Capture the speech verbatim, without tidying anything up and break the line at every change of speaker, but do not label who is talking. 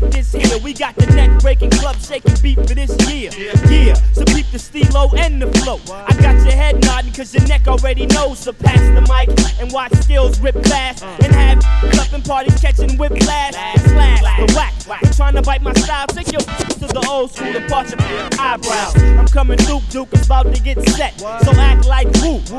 for this here. We got the neck breaking, club shaking beat for this year. Yeah, so keep the stilo and the flow. I got your head nodding cause your neck already knows. So pass the mic and watch skills rip fast. And have clubbing parties catching whiplash. Slash the whack, they trying to bite my style. Take your to the old school departure from your eyebrows. I'm coming through, Duke is about to get set. So act like woo.